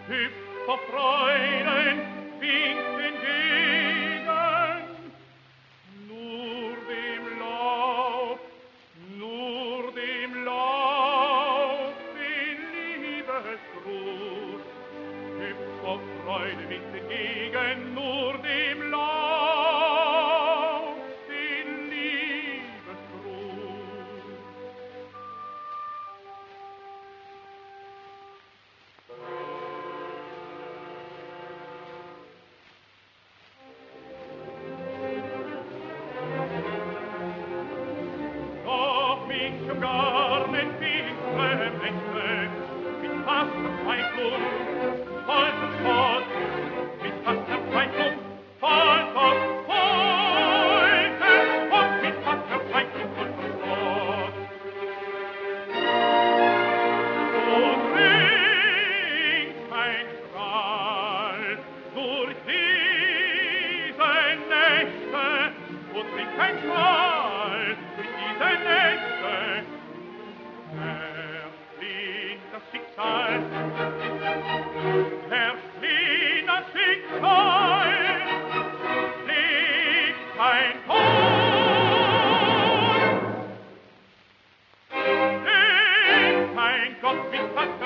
hüpft vor Freuden, winkt entgegen. Nur dem Laub, den Liebesgruß, hüpft vor Freude, winkt entgegen, nur dem Laub, den Liebesgruß. Doch mich umgarnen finstre Mächte, mit Verzweiflung, voll Spott, mit Verzweiflung, voll Spott, mit Verzweiflung, voll Spott. Und ringt mein Strahl durch diese Nächte, und ringt mein Strahl durch diese Nächte. Verfliegt das Schicksal, verfliegt das Schicksal, fliegt kein Tod. Ist mein Gott mit